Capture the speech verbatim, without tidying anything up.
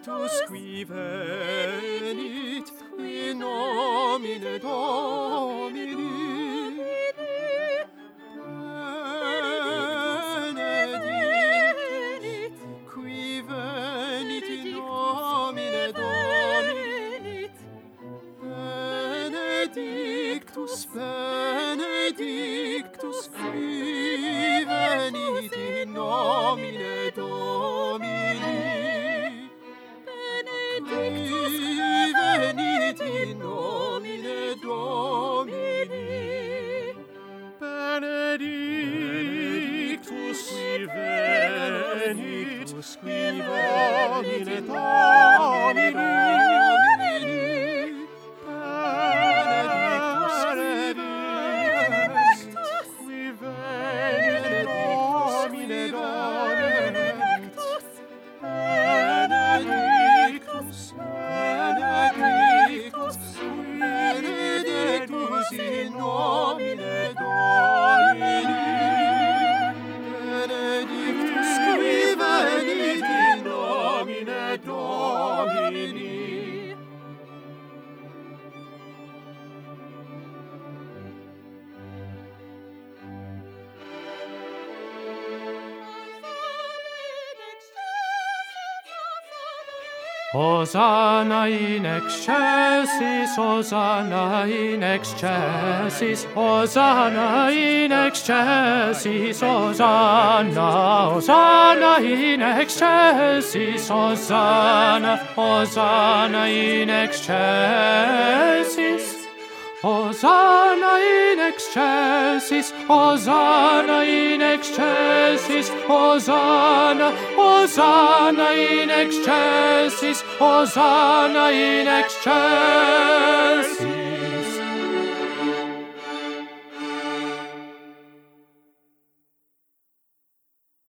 benedictus qui venit in nomine Domini. Benedictus qui venit in nomine Domini. Benedictus, benedictus qui venit in nomine Domini. Benedictus venit in nomine Domini. Benedictus qui venit in nomine Domini. In nomine Domini. Benedictus qui venit in nomine Domini. Hosanna in excelsis, Hosanna in excelsis, Hosanna in excelsis, Hosanna, Hosanna in excelsis, Hosanna, Hosanna in excelsis. Hosanna in excelsis, Hosanna in excelsis, Hosanna, Hosanna in excelsis, Hosanna in excelsis.